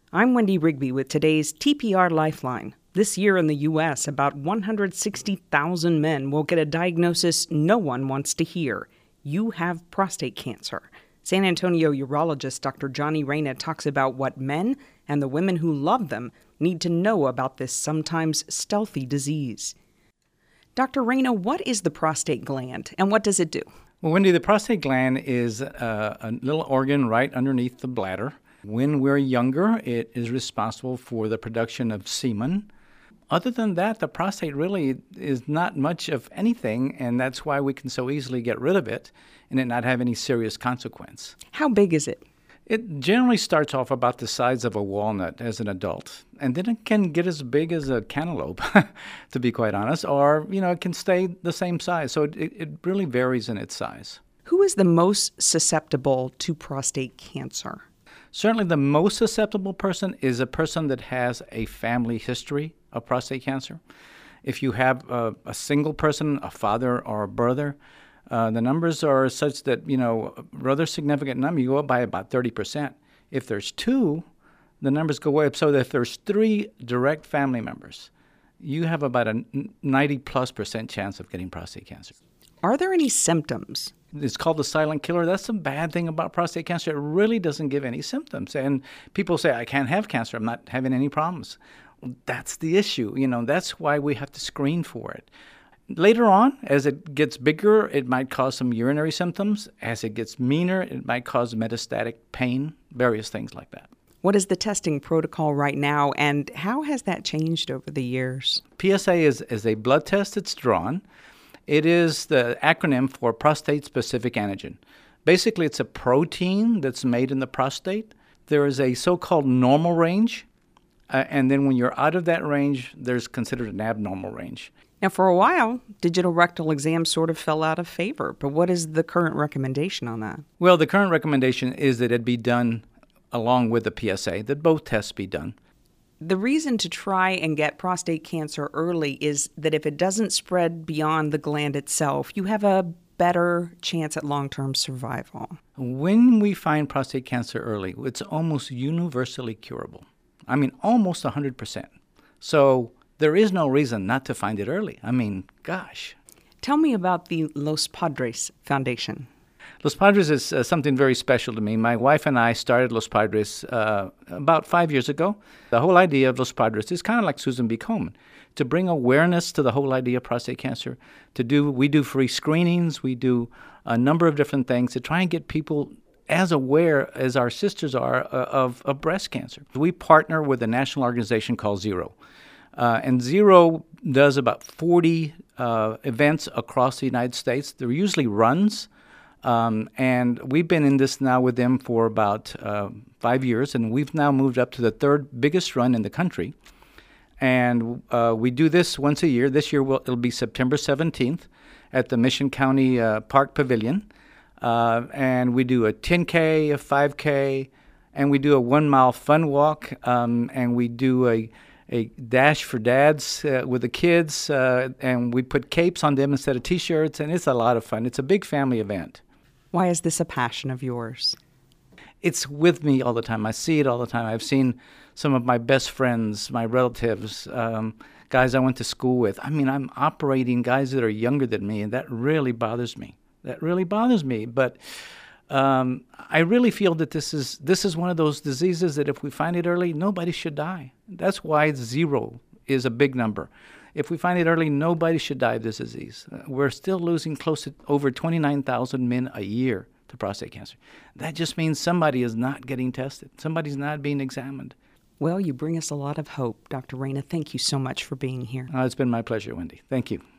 I'm Wendy Rigby with today's TPR Lifeline. This year in the U.S., about 160,000 men will get a diagnosis no one wants to hear. You have prostate cancer. San Antonio urologist Dr. Johnny Reyna talks about what men and the women who love them need to know about this sometimes stealthy disease. Dr. Reyna, what is the prostate gland and what does it do? Well, Wendy, the prostate gland is a little organ right underneath the bladder. When we're younger, it is responsible for the production of semen. Other than that, the prostate really is not much of anything, and that's why we can so easily get rid of it and it not have any serious consequence. How big is it? It generally starts off about the size of a walnut as an adult, and then it can get as big as a cantaloupe, to be quite honest, or, it can stay the same size. So it really varies in its size. Who is the most susceptible to prostate cancer? Certainly the most susceptible person is a person that has a family history of prostate cancer. If you have a single person, a father or a brother, the numbers are such that, a rather significant number, you go up by about 30%. If there's two, the numbers go way up. So that if there's three direct family members, you have about a 90+% chance of getting prostate cancer. Are there any symptoms? It's called the silent killer. That's the bad thing about prostate cancer. It really doesn't give any symptoms. And people say, I can't have cancer. I'm not having any problems. Well, that's the issue. That's why we have to screen for it. Later on, as it gets bigger, it might cause some urinary symptoms. As it gets meaner, it might cause metastatic pain, various things like that. What is the testing protocol right now, and how has that changed over the years? PSA is a blood test that's drawn. It is the acronym for prostate-specific antigen. Basically, it's a protein that's made in the prostate. There is a so-called normal range, and then when you're out of that range, there's considered an abnormal range. Now, for a while, digital rectal exams sort of fell out of favor, but what is the current recommendation on that? Well, the current recommendation is that it be done along with the PSA, that both tests be done. The reason to try and get prostate cancer early is that if it doesn't spread beyond the gland itself, you have a better chance at long-term survival. When we find prostate cancer early, it's almost universally curable. I mean, almost 100%. So there is no reason not to find it early. I mean, gosh. Tell me about the Los Padres Foundation. Los Padres is something very special to me. My wife and I started Los Padres about 5 years ago. The whole idea of Los Padres is kind of like Susan B. Komen, to bring awareness to the whole idea of prostate cancer. We do free screenings. We do a number of different things to try and get people as aware as our sisters are of breast cancer. We partner with a national organization called Zero. And Zero does about 40 events across the United States. They're usually runs. And we've been in this now with them for about 5 years, and we've now moved up to the third biggest run in the country. And we do this once a year. This year it'll be September 17th at the Mission County Park Pavilion. And we do a 10K, a 5K, and we do a 1-mile fun walk, and we do a dash for dads with the kids, and we put capes on them instead of T-shirts, and it's a lot of fun. It's a big family event. Why is this a passion of yours? It's with me all the time. I see it all the time. I've seen some of my best friends, my relatives, guys I went to school with. I mean, I'm operating guys that are younger than me, and that really bothers me. But I really feel that this is one of those diseases that if we find it early, nobody should die. That's why 0 is a big number. If we find it early, nobody should die of this disease. We're still losing close to over 29,000 men a year to prostate cancer. That just means somebody is not getting tested. Somebody's not being examined. Well, you bring us a lot of hope, Dr. Reyna. Thank you so much for being here. It's been my pleasure, Wendy. Thank you.